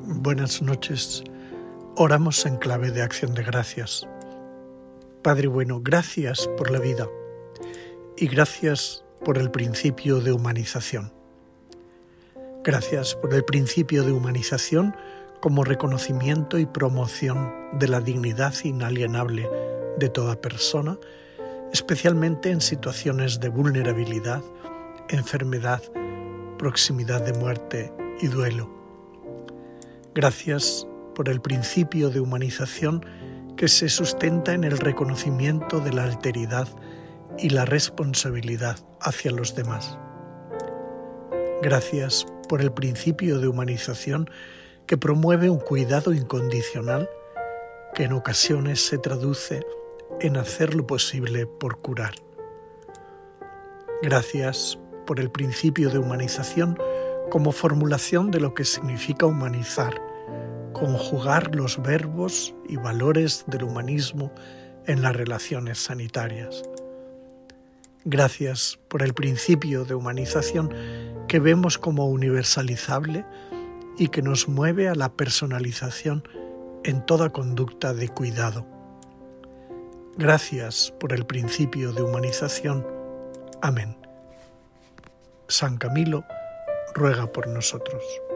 Buenas noches. Oramos en clave de acción de gracias. Padre bueno, gracias por la vida y gracias por el principio de humanización. Gracias por el principio de humanización como reconocimiento y promoción de la dignidad inalienable de toda persona, especialmente en situaciones de vulnerabilidad, enfermedad, proximidad de muerte y duelo. Gracias por el principio de humanización que se sustenta en el reconocimiento de la alteridad y la responsabilidad hacia los demás. Gracias por el principio de humanización que promueve un cuidado incondicional que en ocasiones se traduce en hacer lo posible por curar. Gracias por el principio de humanización como formulación de lo que significa humanizar, conjugar los verbos y valores del humanismo en las relaciones sanitarias. Gracias por el principio de humanización que vemos como universalizable y que nos mueve a la personalización en toda conducta de cuidado. Gracias por el principio de humanización. Amén. San Camilo ruega por nosotros.